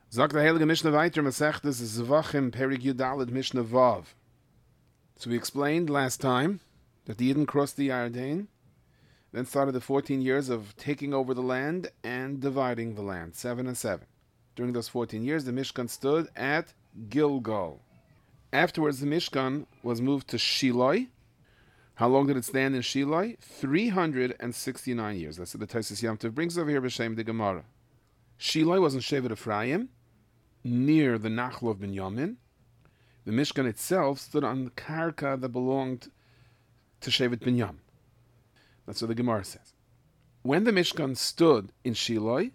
Sagt der Heilige Mishnah weiter, Masechtes Zvachim Perik Yudalid Mishnah Vav. So we explained last time that the Yidden crossed the Yarden, then started the 14 years of taking over the land and dividing the land, 7 and 7. During those 14 years, the Mishkan stood at Gilgal. Afterwards, the Mishkan was moved to Shiloh. How long did it stand in Shiloh? 369 years. That's what the Taisus Yom Tov brings over here b'Shem the Gemara. Shiloh was in Shevet Ephraim, near the Nachlo of Binyamin. The Mishkan itself stood on the karka that belonged to Shevet Binyamin. That's what the Gemara says. When the Mishkan stood in Shiloh,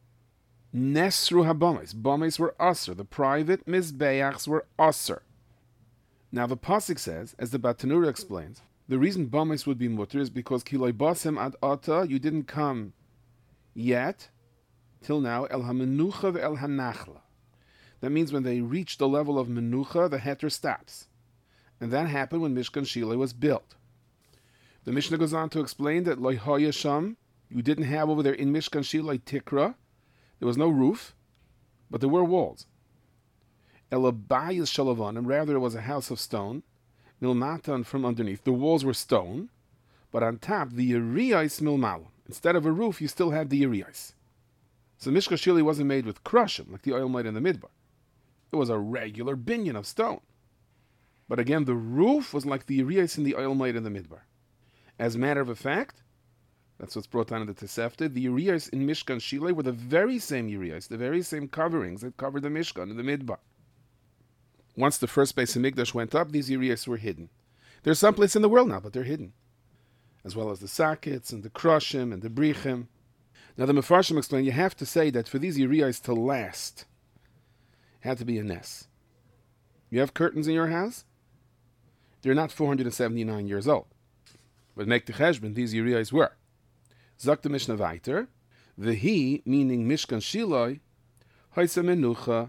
Nesru haBamis. Bamis were Aser. The private Mizbeachs were Aser. Now the Pasuk says, as the Batanura explains, the reason Bamis would be mutter is because Kiloi Basem ad Ata, you didn't come yet, till now, El HaMenucha ve'el HaNachla. That means when they reach the level of Menucha, the heter stops. And that happened when Mishkan Shiloh was built. The Mishnah goes on to explain that Lo Haya Sham, you didn't have over there in Mishkan Shiloh Tikra, there was no roof, but there were walls. Elabayis Shalavan, and rather it was a house of stone, Milmatan from underneath. The walls were stone, but on top, the Yeriyais Milmalam. Instead of a roof, you still had the Yeriyais. So Mishkan Shiloh wasn't made with krushim, like the oil made in the Midbar. It was a regular binyan of stone. But again, the roof was like the Yeriyais in the oil made in the Midbar. As a matter of fact, that's what's brought down in the Tosefta, the Yeriyais in Mishkan Shiloh were the very same Yeriyais, the very same coverings that covered the Mishkan in the Midbar. Once the first Beis HaMikdash went up, these Yeriyais were hidden. They're someplace in the world now, but they're hidden. As well as the Sakits and the Krushim and the Brichim. Now the Mefarshim explain, you have to say that for these Yeriyais to last, it had to be a Nes. You have curtains in your house? They're not 479 years old. But make the cheshbon, these Yeriyais were. Zok the Mishnah weiter, Vehi, meaning Mishkan Shiloh, Hoysa Menucha.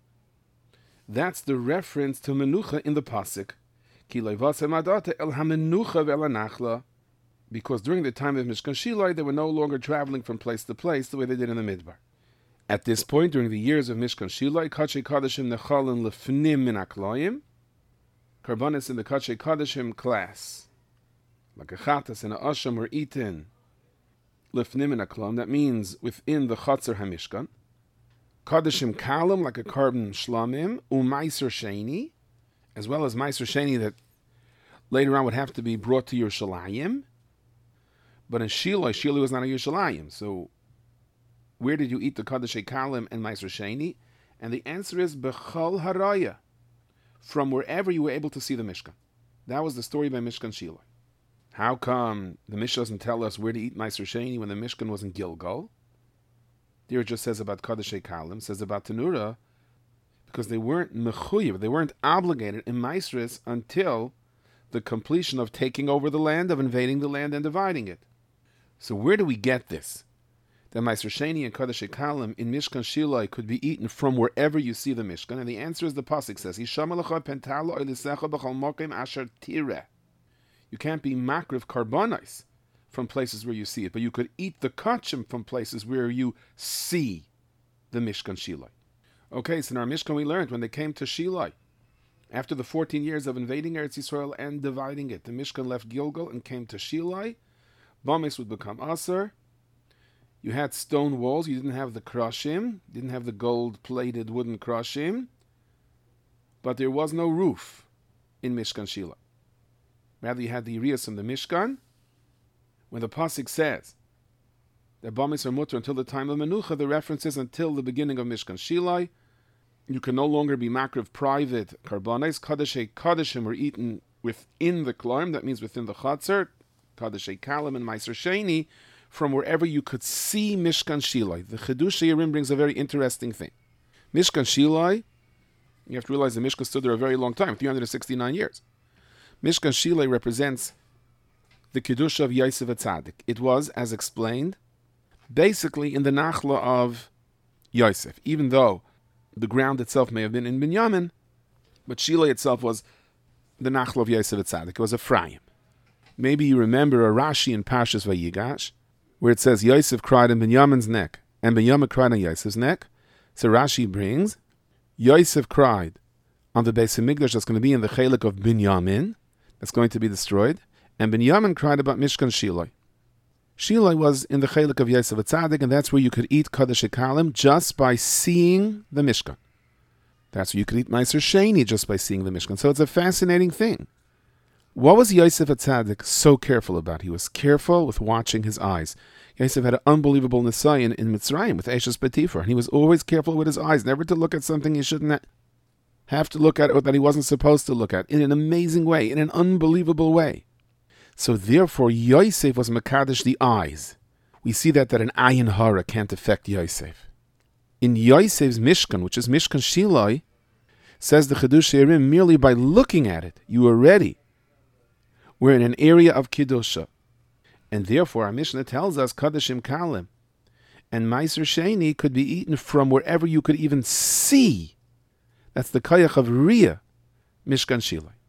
That's the reference to Menucha in the Pasuk. Ki loivasem adata el ha-menucha ve'el ha-nachla. Because during the time of Mishkan Shiloh, they were no longer traveling from place to place the way they did in the Midbar. At this point, during the years of Mishkan Shiloh, Kachei Kadashim nechalin lefnim min akloyim, Karbanis in the Kachei Kadashim class, like a chatas and a asham were eaten lefnim min akloyim, that means within the Chatzer HaMishkan. Kadashim kalim, like a carbon shlamim, u'maiser sheni, as well as maiser sheni that later on would have to be brought to Yerushalayim. But in Shiloh, Shiloh was not a Yerushalayim. So where did you eat the Kadashei Kalim and Maiser Sheni? And the answer is Bechol Haraya, from wherever you were able to see the Mishkan. That was the story by Mishkan Shiloh. How come the Mishnah doesn't tell us where to eat Maiser Sheni when the Mishkan was in Gilgal? There it just says about Kadashei Kalim, says about Tanura, because they weren't mechuyev, they weren't obligated in Maisris until the completion of taking over the land, of invading the land and dividing it. So where do we get this? That Maiser Sheni and Kadashei Kalim in Mishkan Shiloh could be eaten from wherever you see the Mishkan, and the answer is the Pasuk says, you can't be makriv karbonis from places where you see it, but you could eat the kachim from places where you see the Mishkan Shiloh. Okay, so in our Mishkan we learned when they came to Shiloh, after the 14 years of invading Eretz Yisrael and dividing it, the Mishkan left Gilgal and came to Shiloh. Bamis would become Aser. You had stone walls. You didn't have the krushim. Didn't have the gold-plated wooden krushim. But there was no roof in Mishkan Shiloh. Rather, you had the Yeriyos in the Mishkan. When the Pasuk says that Bamis are mutter until the time of Menucha, the reference is until the beginning of Mishkan Shiloh. You can no longer be makriv private karbanis. Kadashei Kadashim were eaten within the kloim, that means within the Chatzer. Kadashei Kalim and Maiser Sheni, from wherever you could see Mishkan Shiloh. The Chidush Yerim brings a very interesting thing. Mishkan Shiloh, you have to realize the Mishkan stood there a very long time, 369 years. Mishkan Shiloh represents the Kiddush of Yosef Atzadik. It was, as explained, basically in the Nachla of Yosef, even though the ground itself may have been in Binyamin, but Shiloh itself was the Nachla of Yosef Atzadik. It was Ephraim. Maybe you remember a Rashi in Parshas Vayigash, where it says Yosef cried on Binyamin's neck, and Binyamin cried on Yosef's neck. So Rashi brings, Yosef cried on the Beis Hamikdash that's going to be in the chelik of Binyamin, that's going to be destroyed, and Binyamin cried about Mishkan Shiloi. Shiloi was in the chelik of Yosef Atzadik, and that's where you could eat Kodesh Ekalim just by seeing the Mishkan. That's where you could eat Meiser Sheni just by seeing the Mishkan. So it's a fascinating thing. What was Yosef Atzadik so careful about? He was careful with watching his eyes. Yosef had an unbelievable nisayon in Mitzrayim with Eshes Potiphar, and he was always careful with his eyes, never to look at something he shouldn't have to look at or that he wasn't supposed to look at, in an amazing way, in an unbelievable way. So therefore, Yosef was Mekadesh the eyes. We see that an Ayin Hara can't affect Yosef. In Yosef's Mishkan, which is Mishkan Shiloi, says the Chidush Yerim, merely by looking at it, you are ready. We're in an area of Kiddusha. And therefore, our Mishnah tells us, Kadashim Kalim. And Meiser Sheni could be eaten from wherever you could even see. That's the Kayach of Riyah, Mishkan Shiloi.